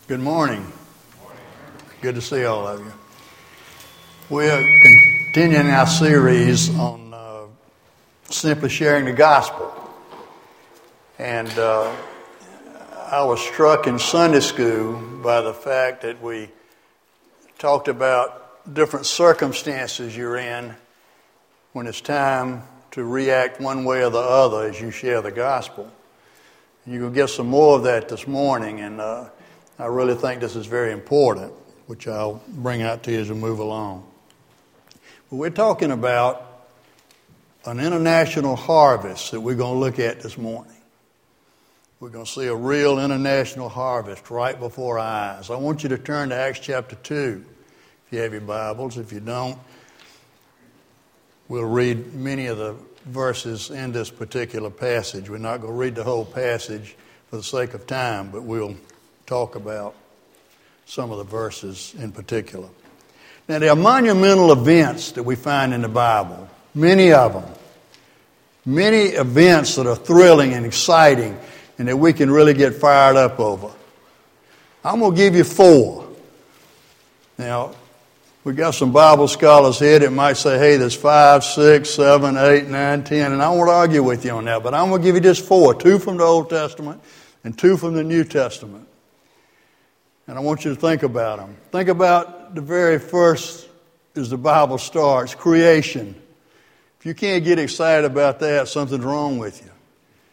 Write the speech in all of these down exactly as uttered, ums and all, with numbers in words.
Good morning. Good to see all of you. We're continuing our series on uh, simply sharing the gospel. And uh, I was struck in Sunday school by the fact that we talked about different circumstances you're in when it's time to react one way or the other as you share the gospel. You're going to get some more of that this morning, and uh, I really think this is very important, which I'll bring out to you as we move along. But we're talking about an international harvest that we're going to look at this morning. We're going to see a real international harvest right before our eyes. I want you to turn to Acts chapter two, if you have your Bibles. If you don't, we'll read many of the verses in this particular passage. We're not going to read the whole passage for the sake of time, but we'll talk about some of the verses in particular. Now, there are monumental events that we find in the Bible, many of them. Many events that are thrilling and exciting and that we can really get fired up over. I'm going to give you four. Now, we got some Bible scholars here that might say, hey, there's five, six, seven, eight, nine, ten, and I won't argue with you on that, but I'm going to give you just four, two from the Old Testament and two from the New Testament. And I want you to think about them. Think about the very first, as the Bible starts, creation. If you can't get excited about that, something's wrong with you.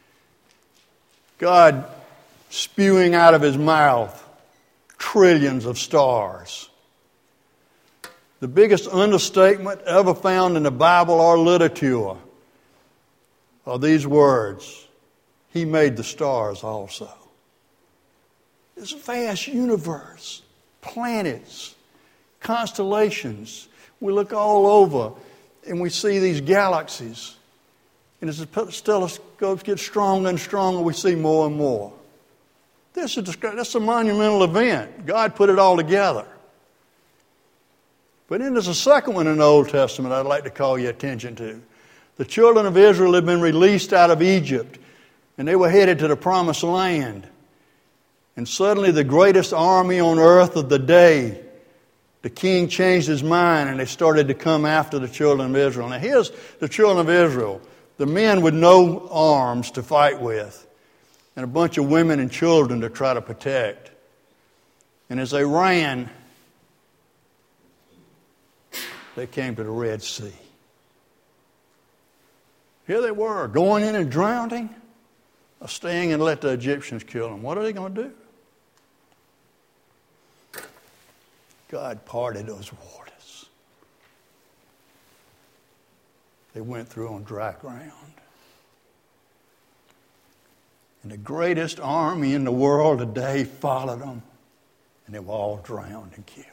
God spewing out of His mouth trillions of stars. The biggest understatement ever found in the Bible or literature are these words: He made the stars also. This vast universe, planets, constellations. We look all over and we see these galaxies. And as the telescopes get stronger and stronger, we see more and more. This is that's a monumental event. God put it all together. But then there's a second one in the Old Testament I'd like to call your attention to. The children of Israel had been released out of Egypt, and they were headed to the Promised Land. And suddenly the greatest army on earth of the day, the king changed his mind and they started to come after the children of Israel. Now here's the children of Israel, the men with no arms to fight with, and a bunch of women and children to try to protect. And as they ran, they came to the Red Sea. Here they were, going in and drowning, or staying and let the Egyptians kill them. What are they going to do? God parted those waters. They went through on dry ground. And the greatest army in the world today followed them, and they were all drowned and killed.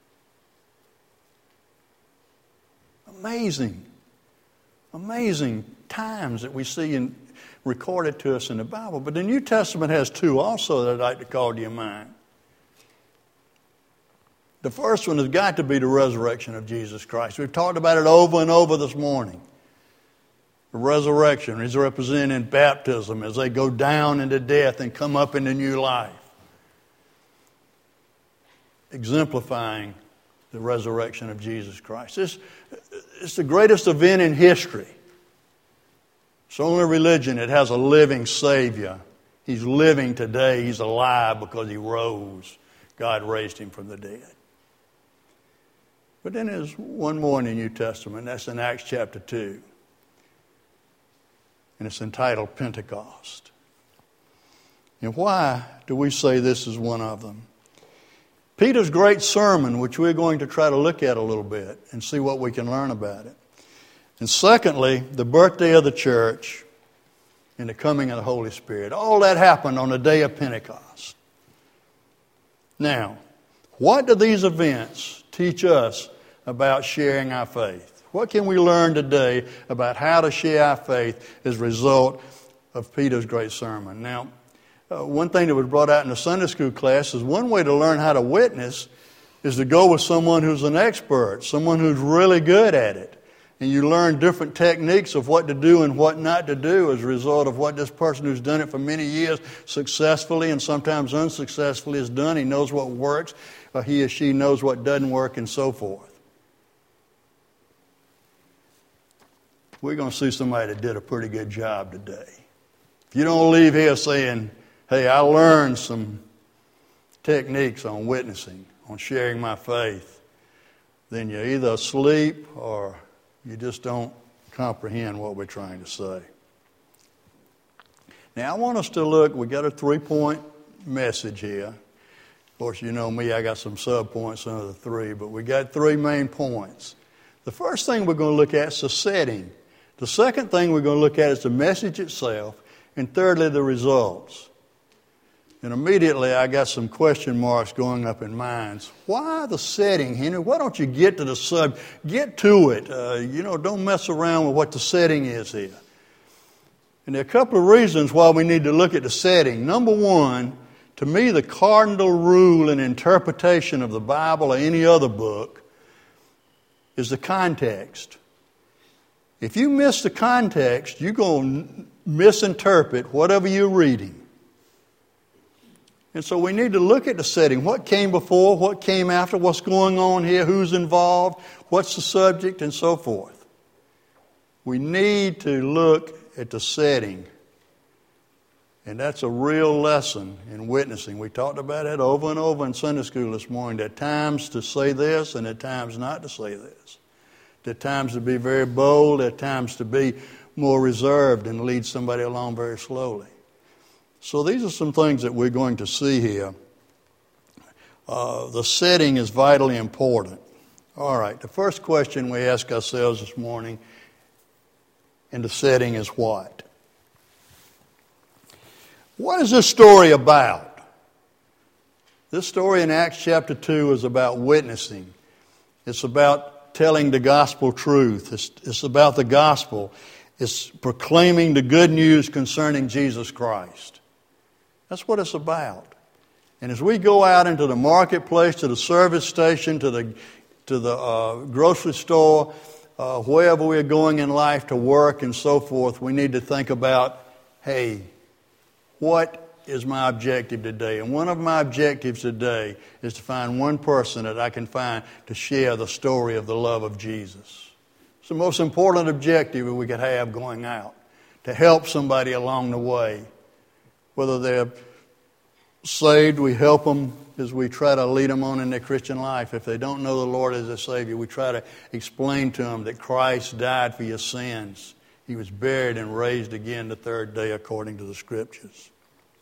Amazing, amazing times that we see in, recorded to us in the Bible. But the New Testament has two also that I'd like to call to your mind. The first one has got to be the resurrection of Jesus Christ. We've talked about it over and over this morning. The resurrection is represented in baptism as they go down into death and come up into new life, exemplifying the resurrection of Jesus Christ. This, it's the greatest event in history. It's the only religion that has a living Savior. He's living today. He's alive because He rose. God raised Him from the dead. But then there's one more in the New Testament. That's in Acts chapter two. And it's entitled Pentecost. And why do we say this is one of them? Peter's great sermon, which we're going to try to look at a little bit and see what we can learn about it. And secondly, the birthday of the church and the coming of the Holy Spirit. All that happened on the day of Pentecost. Now, what do these events teach us about sharing our faith? What can we learn today about how to share our faith as a result of Peter's great sermon? Now, uh, one thing that was brought out in the Sunday school class is one way to learn how to witness is to go with someone who's an expert, someone who's really good at it. And you learn different techniques of what to do and what not to do as a result of what this person who's done it for many years successfully and sometimes unsuccessfully has done. He knows what works, or he or she knows what doesn't work, and so forth. We're going to see somebody that did a pretty good job today. If you don't leave here saying, hey, I learned some techniques on witnessing, on sharing my faith, then you're either asleep or you just don't comprehend what we're trying to say. Now, I want us to look, we got a three-point message here. Of course, you know me, I got some sub-points under the three, but we got three main points. The first thing we're going to look at is the setting. The second thing we're going to look at is the message itself. And thirdly, the results. And immediately I got some question marks going up in minds. Why the setting, Henry? Why don't you get to the subject? Get to it. Uh, you know, don't mess around with what the setting is here. And there are a couple of reasons why we need to look at the setting. Number one, to me, the cardinal rule in interpretation of the Bible or any other book is the context. If you miss the context, you're going to misinterpret whatever you're reading. And so we need to look at the setting. What came before, what came after, what's going on here, who's involved, what's the subject, and so forth. We need to look at the setting. And that's a real lesson in witnessing. We talked about it over and over in Sunday school this morning. There are times to say this and there are times not to say this. There are times to be very bold, there are times to be more reserved and lead somebody along very slowly. So these are some things that we're going to see here. Uh, the setting is vitally important. All right, the first question we ask ourselves this morning in the setting is what? What is this story about? This story in Acts chapter two is about witnessing. It's about telling the gospel truth. It's, it's about the gospel. It's proclaiming the good news concerning Jesus Christ. That's what it's about. And as we go out into the marketplace, to the service station, to the to the uh, grocery store, uh, wherever we're going in life to work and so forth, we need to think about, hey, what is my objective today? And one of my objectives today is to find one person that I can find to share the story of the love of Jesus. It's the most important objective that we could have going out, to help somebody along the way. Whether they're saved, we help them as we try to lead them on in their Christian life. If they don't know the Lord as their Savior, we try to explain to them that Christ died for your sins. He was buried and raised again the third day according to the Scriptures.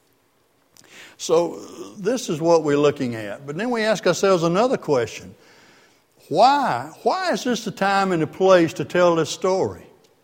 So this is what we're looking at. But then we ask ourselves another question. Why? Why is this the time and the place to tell this story?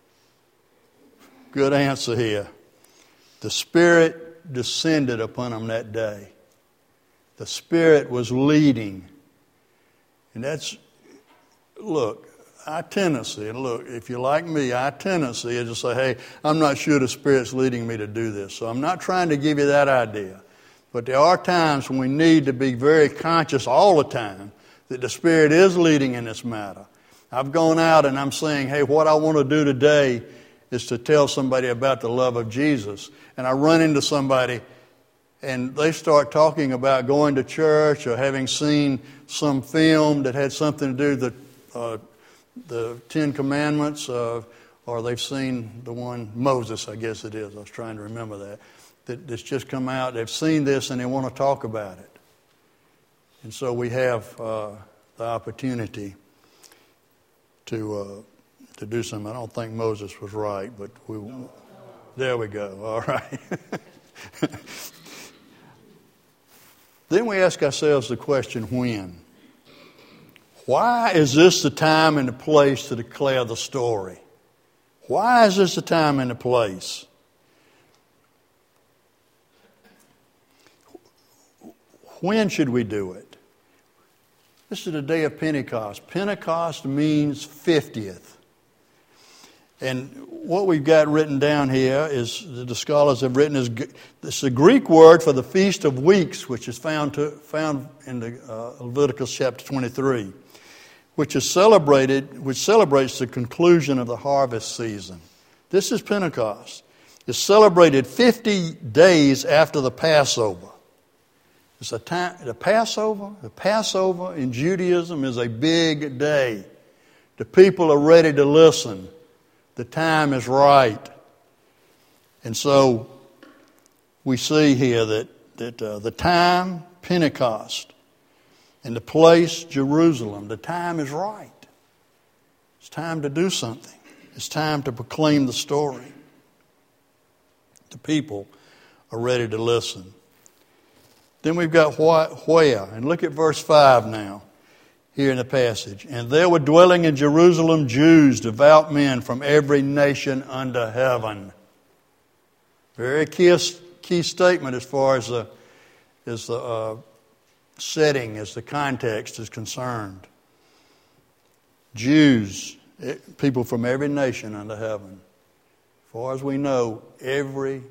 Good answer here. The Spirit descended upon them that day. The Spirit was leading. And that's, look, our tendency, and look, if you're like me, our tendency is to say, hey, I'm not sure the Spirit's leading me to do this. So I'm not trying to give you that idea. But there are times when we need to be very conscious all the time that the Spirit is leading in this matter. I've gone out and I'm saying, hey, what I want to do today is to tell somebody about the love of Jesus. And I run into somebody and they start talking about going to church or having seen some film that had something to do with the, uh, the Ten Commandments, uh, or they've seen the one, Moses, I guess it is. I was trying to remember that. that. That's just come out. They've seen this and they want to talk about it. And so we have uh, the opportunity to uh, to do something. I don't think Moses was right, but we there we go. All right. Then we ask ourselves the question, when? Why is this the time and the place to declare the story? Why is this the time and the place? When should we do it? This is the day of Pentecost. Pentecost means fiftieth. And what we've got written down here is, the scholars have written, is this is a Greek word for the Feast of Weeks, which is found to, found in the uh, Leviticus chapter twenty-three. which is celebrated, which celebrates the conclusion of the harvest season. This is Pentecost. It's celebrated fifty days after the Passover. It's a time, the Passover, the Passover in Judaism is a big day. The people are ready to listen. The time is right. And so we see here that, that uh, the time, Pentecost, and the place, Jerusalem, the time is right. It's time to do something. It's time to proclaim the story. The people are ready to listen. Then we've got where, and look at verse five now, here in the passage. And there were dwelling in Jerusalem Jews, devout men from every nation under heaven. Very key, key statement as far as the, as the uh, setting, as the context is concerned. Jews, people from every nation under heaven. As far as we know, every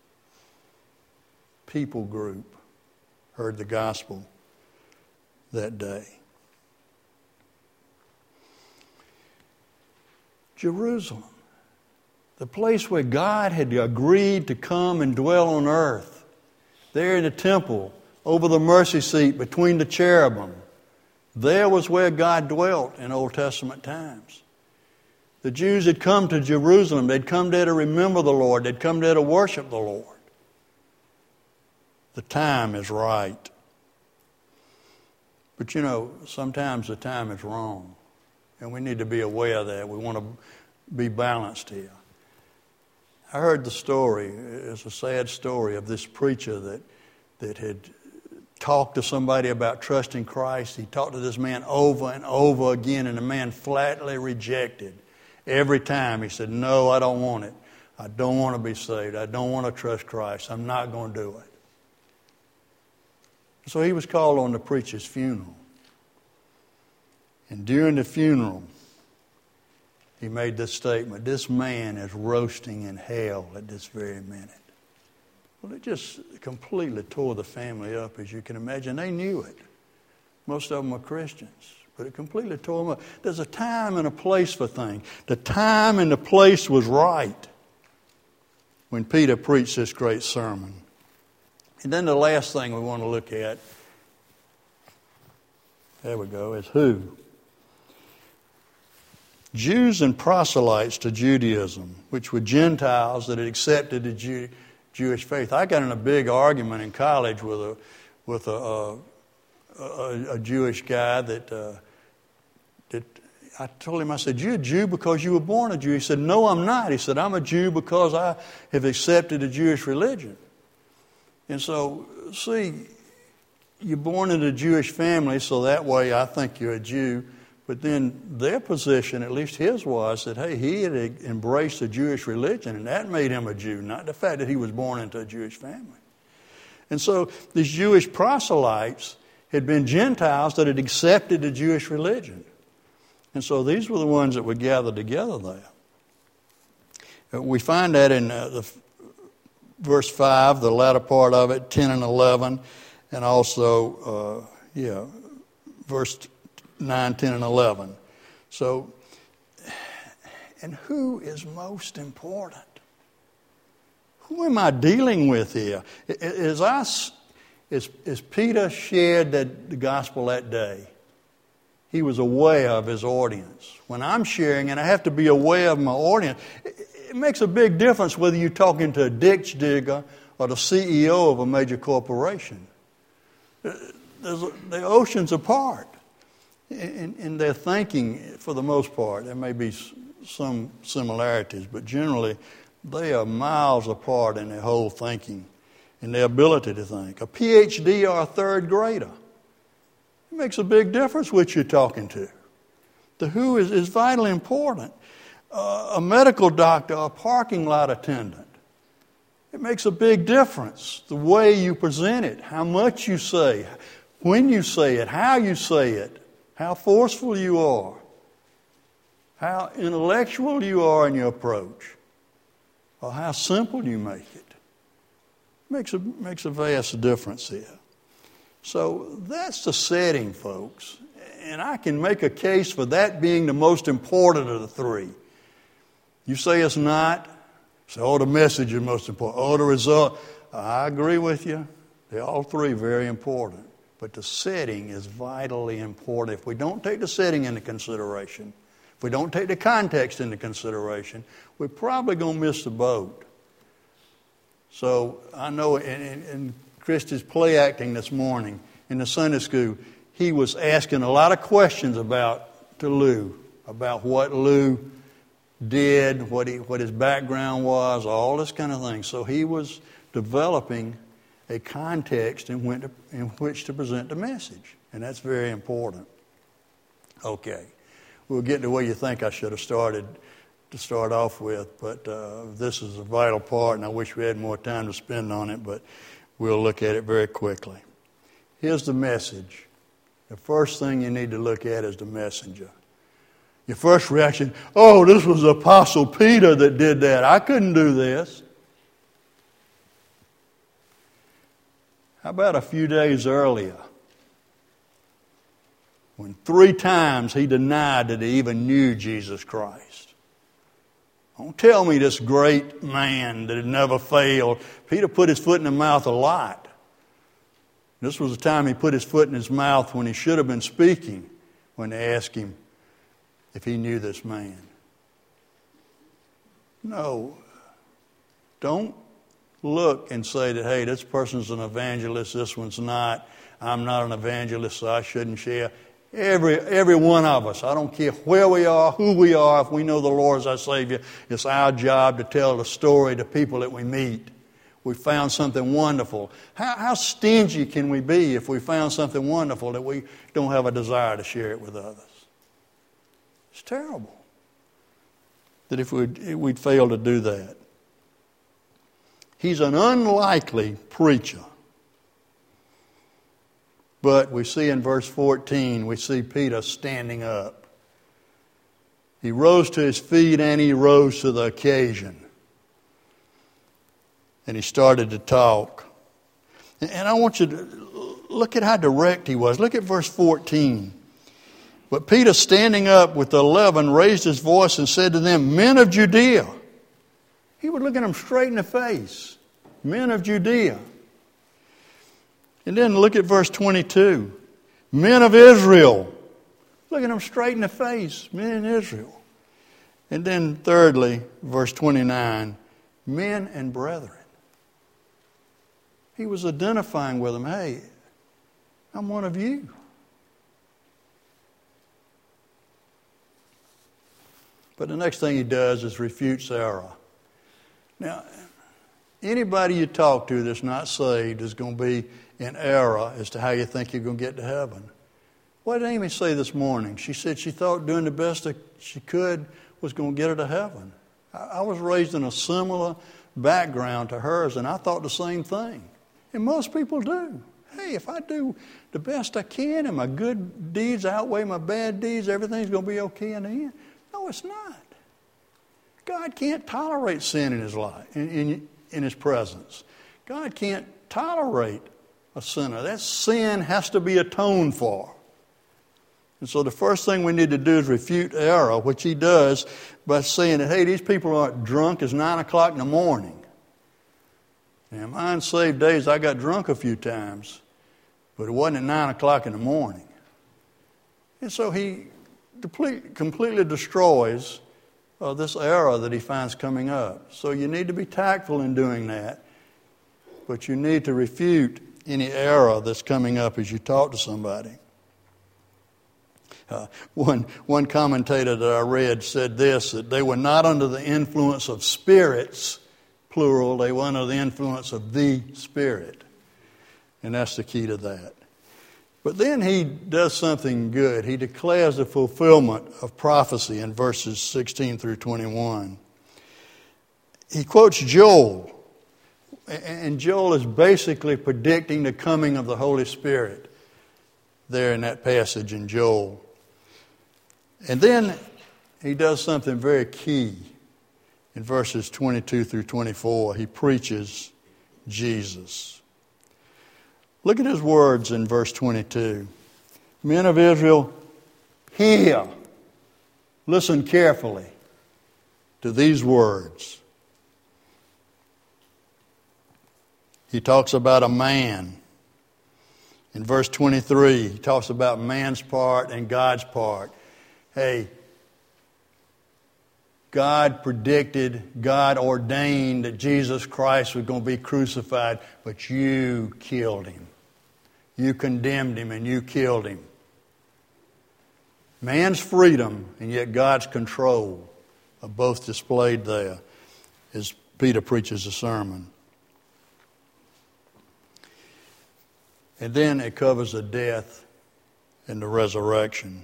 people group heard the gospel that day. Jerusalem, the place where God had agreed to come and dwell on earth, there in the temple, over the mercy seat between the cherubim, there was where God dwelt in Old Testament times. The Jews had come to Jerusalem. They'd come there to remember the Lord. They'd come there to worship the Lord. The time is right. But you know, sometimes the time is wrong. And we need to be aware of that. We want to be balanced here. I heard the story, it's a sad story, of this preacher that, that had talked to somebody about trusting Christ. He talked to this man over and over again, and the man flatly rejected. Every time he said, no, I don't want it. I don't want to be saved. I don't want to trust Christ. I'm not going to do it. So he was called on to preach his funeral. And during the funeral, he made this statement, this man is roasting in hell at this very minute. Well, it just completely tore the family up, as you can imagine. They knew it. Most of them were Christians, but it completely tore them up. There's a time and a place for things. The time and the place was right when Peter preached this great sermon. And then the last thing we want to look at, there we go, is who? Jews and proselytes to Judaism, which were Gentiles that had accepted the Jew, Jewish faith. I got in a big argument in college with a with a, a, a, a Jewish guy that uh, that I told him, I said, "You're a Jew because you were born a Jew." He said, "No, I'm not." He said, "I'm a Jew because I have accepted the Jewish religion." And so, see, you're born in a Jewish family, so that way I think you're a Jew. But then their position, at least his, was that, hey, he had embraced the Jewish religion, and that made him a Jew, not the fact that he was born into a Jewish family. And so these Jewish proselytes had been Gentiles that had accepted the Jewish religion. And so these were the ones that were gathered together there. We find that in uh, the verse five, the latter part of it, ten and eleven, and also, uh, yeah, verse nine, ten, and eleven. So, and who is most important? Who am I dealing with here? As, I, as, as Peter shared that, the gospel that day, he was aware of his audience. When I'm sharing, and I have to be aware of my audience, it, it makes a big difference whether you're talking to a ditch digger or the C E O of a major corporation. There's, they're oceans apart. In, in their thinking, for the most part, there may be some similarities, but generally they are miles apart in their whole thinking and their ability to think. A P H D or a third grader, it makes a big difference which you're talking to. The who is, is vitally important. Uh, a medical doctor or a parking lot attendant, it makes a big difference. The way you present it, how much you say, when you say it, how you say it, how forceful you are, how intellectual you are in your approach, or how simple you make it. Makes a, makes a vast difference here. So that's the setting, folks. And I can make a case for that being the most important of the three. You say it's not? Say, oh, the message is most important. Oh, the result. I agree with you. They're all three very important. But the setting is vitally important. If we don't take the setting into consideration, if we don't take the context into consideration, we're probably going to miss the boat. So I know in, in, in Christy's play acting this morning in the Sunday school, he was asking a lot of questions about to Lou, about what Lou did, what he, what his background was, all this kind of thing. So he was developing a context in which, to, in which to present the message. And that's very important. Okay. We'll get to where you think I should have started to start off with, but uh, this is a vital part, and I wish we had more time to spend on it, but we'll look at it very quickly. Here's the message. The first thing you need to look at is the messenger. Your first reaction, oh, this was Apostle Peter that did that. I couldn't do this. How about a few days earlier, when three times he denied that he even knew Jesus Christ? Don't tell me this great man that had never failed. Peter put his foot in the mouth a lot. This was the time he put his foot in his mouth when he should have been speaking, when they asked him if he knew this man. No. Don't look and say that, hey, this person's an evangelist, this one's not. I'm not an evangelist, so I shouldn't share. Every every one of us, I don't care where we are, who we are, if we know the Lord as our Savior, it's our job to tell the story to people that we meet. We found something wonderful. How, how stingy can we be if we found something wonderful that we don't have a desire to share it with others? It's terrible that if we'd, we'd fail to do that. He's an unlikely preacher. But we see in verse fourteen, we see Peter standing up. He rose to his feet and he rose to the occasion. And he started to talk. And I want you to look at how direct he was. Look at verse fourteen. But Peter, standing up with the eleven, raised his voice and said to them, men of Judea. He would look at them straight in the face. Men of Judea. And then look at verse twenty-two. Men of Israel. Look at them straight in the face. Men in Israel. And then thirdly, verse twenty-nine. Men and brethren. He was identifying with them. Hey, I'm one of you. But the next thing he does is refutes error. Now, anybody you talk to that's not saved is going to be in error as to how you think you're going to get to heaven. What did Amy say this morning? She said she thought doing the best that she could was going to get her to heaven. I was raised in a similar background to hers, and I thought the same thing. And most people do. Hey, if I do the best I can and my good deeds outweigh my bad deeds, everything's going to be okay in the end. No, it's not. God can't tolerate sin in his life, in, in, in his presence. God can't tolerate a sinner. That sin has to be atoned for. And so the first thing we need to do is refute error, which he does by saying that, hey, these people aren't drunk. It's nine o'clock in the morning. Now, in my unsaved days, I got drunk a few times, but it wasn't at nine o'clock in the morning. And so he complete, completely destroys uh, this error that he finds coming up. So you need to be tactful in doing that, but you need to refute any error that's coming up as you talk to somebody. Uh, one, one commentator that I read said this, that they were not under the influence of spirits, plural, they were under the influence of the Spirit. And that's the key to that. But then he does something good. He declares the fulfillment of prophecy in verses sixteen through twenty-one. He quotes Joel. And Joel is basically predicting the coming of the Holy Spirit there in that passage in Joel. And then he does something very key in verses twenty-two through twenty-four. He preaches Jesus. Look at his words in verse twenty-two. Men of Israel, Hear, listen carefully to these words. He talks about a man. In verse twenty-three, he talks about man's part and God's part. Hey, God predicted, God ordained that Jesus Christ was going to be crucified, but you killed him. You condemned him and you killed him. Man's freedom and yet God's control are both displayed there as Peter preaches the sermon. And then it covers the death and the resurrection.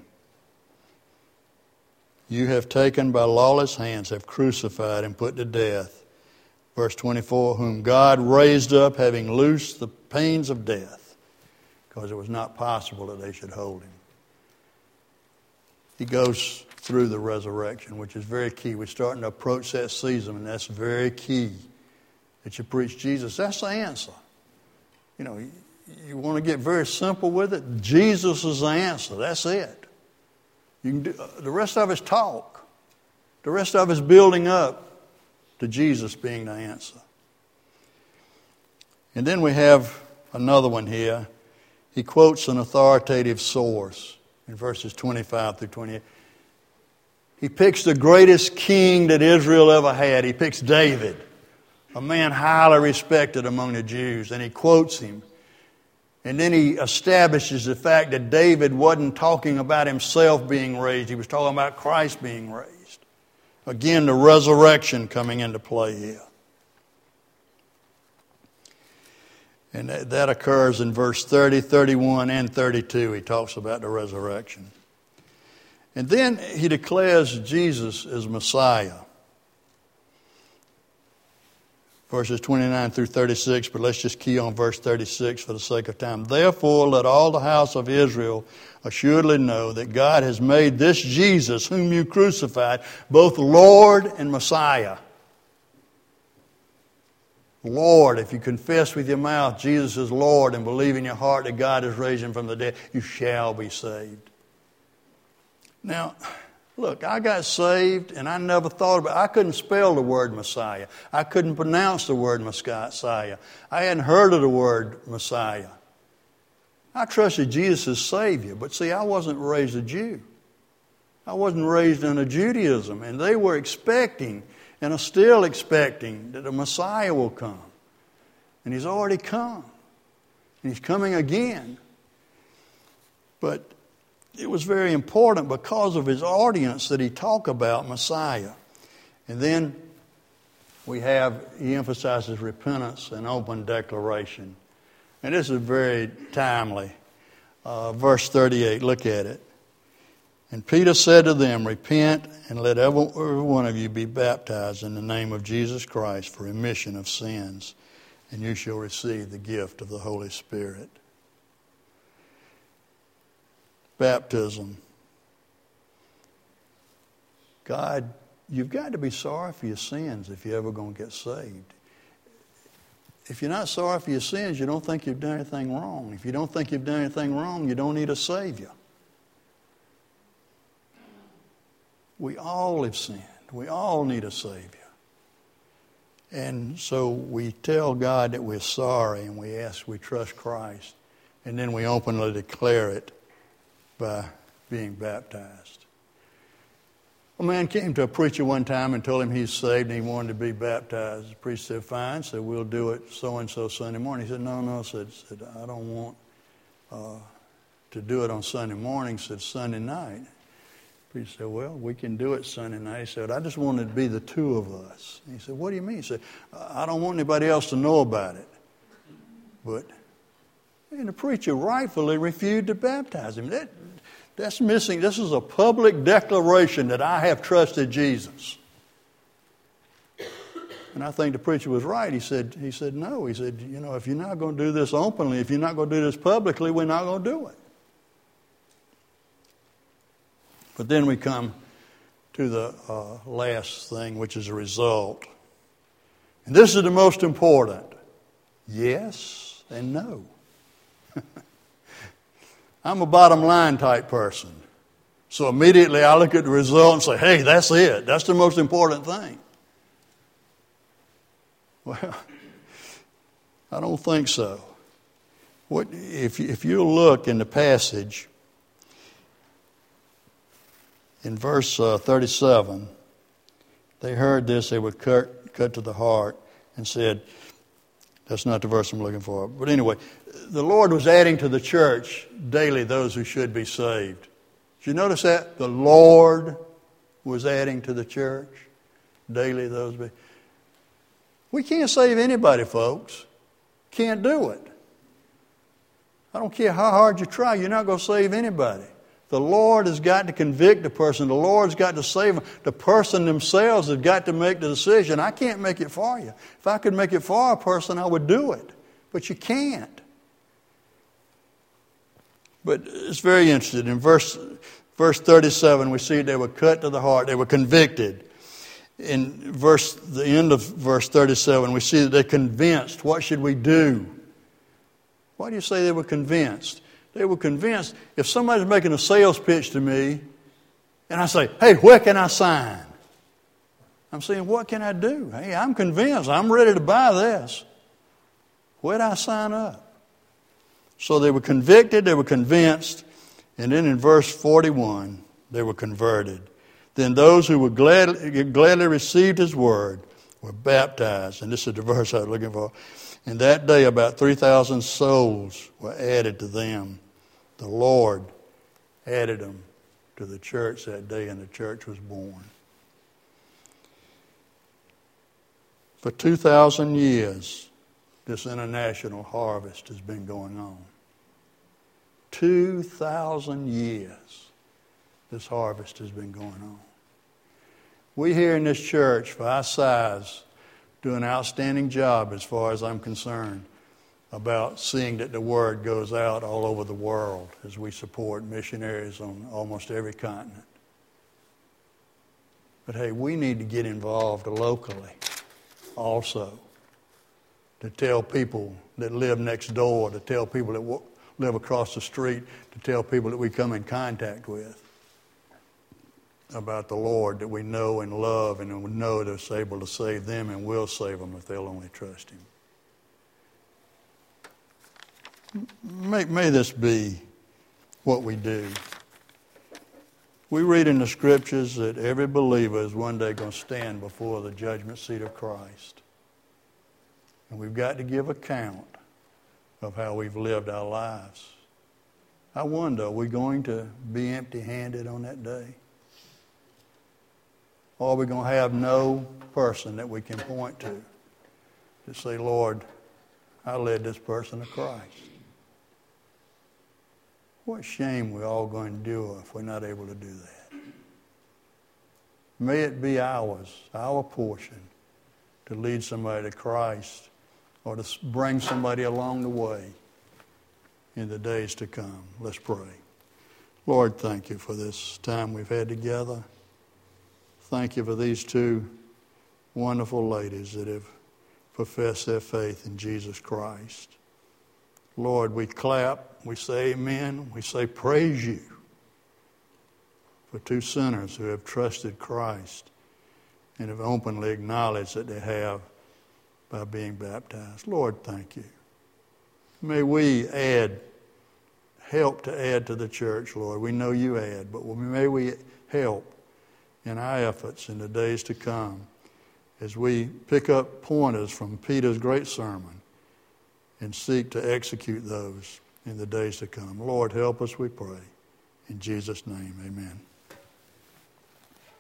You have taken by lawless hands, have crucified and put to death. Verse twenty-four, whom God raised up, having loosed the pains of death, because it was not possible that they should hold him. He goes through the resurrection, which is very key. We're starting to approach that season, and that's very key. That you preach Jesus, that's the answer. You know, you want to get very simple with it? Jesus is the answer. That's it. You can do, the rest of it's talk. The rest of it's building up to Jesus being the answer. And then we have another one here. He quotes an authoritative source in verses twenty-five through twenty-eight. He picks the greatest king that Israel ever had. He picks David, a man highly respected among the Jews, and he quotes him. And then he establishes the fact that David wasn't talking about himself being raised. He was talking about Christ being raised. Again, the resurrection coming into play here. And that occurs in verse thirty, thirty-one, and thirty-two. He talks about the resurrection. And then he declares Jesus as Messiah. Verses twenty-nine through thirty-six, but let's just key on verse thirty-six for the sake of time. Therefore, let all the house of Israel assuredly know that God has made this Jesus, whom you crucified, both Lord and Messiah. Lord, if you confess with your mouth Jesus is Lord and believe in your heart that God has raised him from the dead, you shall be saved. Now, look, I got saved and I never thought about it. I couldn't spell the word Messiah. I couldn't pronounce the word Messiah. I hadn't heard of the word Messiah. I trusted Jesus as Savior, but see, I wasn't raised a Jew. I wasn't raised under Judaism, and they were expecting and are still expecting that the Messiah will come. And he's already come. And he's coming again. But it was very important because of his audience that he talked about Messiah. And then we have, he emphasizes repentance and open declaration. And this is very timely. Uh, verse thirty-eight, look at it. And Peter said to them, repent and let every one of you be baptized in the name of Jesus Christ for remission of sins, and you shall receive the gift of the Holy Spirit. Baptism. God, you've got to be sorry for your sins if you're ever going to get saved. If you're not sorry for your sins, you don't think you've done anything wrong. If you don't think you've done anything wrong, you don't need a Savior. We all have sinned. We all need a Savior. And so we tell God that we're sorry and we ask, we trust Christ. And then we openly declare it by being baptized. A man came to a preacher one time and told him he's saved and he wanted to be baptized. The preacher said, fine, said, we'll do it so-and-so Sunday morning. He said, no, no, said, said I don't want uh, to do it on Sunday morning, said Sunday night. The preacher said, well, we can do it Sunday night. He said, I just wanted it to be the two of us. He said, what do you mean? He said, I don't want anybody else to know about it. But, and the preacher rightfully refused to baptize him. That, That's missing. This is a public declaration that I have trusted Jesus. And I think the preacher was right. He said, he said, no. He said, you know, if you're not going to do this openly, if you're not going to do this publicly, we're not going to do it. But then we come to the uh, last thing, which is a result. And this is the most important. Yes and no. I'm a bottom line type person. So immediately I look at the result and say, hey, that's it. That's the most important thing. Well, I don't think so. What if if you look in the passage in verse uh, thirty-seven, they heard this, they were cut, cut to the heart and said, that's not the verse I'm looking for. But anyway, the Lord was adding to the church daily those who should be saved. Did you notice that? The Lord was adding to the church daily those. Be- we can't save anybody, folks. Can't do it. I don't care how hard you try, you're not going to save anybody. The Lord has got to convict a person. The Lord's got to save them. The person themselves has got to make the decision. I can't make it for you. If I could make it for a person, I would do it. But you can't. But it's very interesting. In verse, verse thirty-seven, we see they were cut to the heart. They were convicted. In verse, the end of verse thirty-seven, we see that they're convinced. What should we do? Why do you say they were convinced? They were convinced. If somebody's making a sales pitch to me, and I say, hey, where can I sign? I'm saying, what can I do? Hey, I'm convinced. I'm ready to buy this. Where do I sign up? So they were convicted, they were convinced, and then in verse forty-one, they were converted. Then those who would gladly, gladly received his word were baptized. And this is the verse I was looking for. And that day about three thousand souls were added to them. The Lord added them to the church that day, and the church was born. For two thousand years, this international harvest has been going on. two thousand years, this harvest has been going on. We here in this church, for our size, do an outstanding job as far as I'm concerned about seeing that the word goes out all over the world as we support missionaries on almost every continent. But hey, we need to get involved locally also to tell people that live next door, to tell people that w- live across the street, to tell people that we come in contact with about the Lord that we know and love and we know that's able to save them and will save them if they'll only trust Him. May, may this be what we do. We read in the Scriptures that every believer is one day going to stand before the judgment seat of Christ. And we've got to give account of how we've lived our lives. I wonder, are we going to be empty-handed on that day? Or are we going to have no person that we can point to to say, Lord, I led this person to Christ? What shame we're all going to endure if we're not able to do that. May it be ours, our portion, to lead somebody to Christ or to bring somebody along the way in the days to come. Let's pray. Lord, thank you for this time we've had together. Thank you for these two wonderful ladies that have professed their faith in Jesus Christ. Lord, we clap, we say amen, we say praise you for two sinners who have trusted Christ and have openly acknowledged that they have by being baptized. Lord, thank you. May we add, help to add to the church, Lord. We know you add, but may we help in our efforts in the days to come as we pick up pointers from Peter's great sermon and seek to execute those in the days to come. Lord, help us, we pray. In Jesus' name, amen.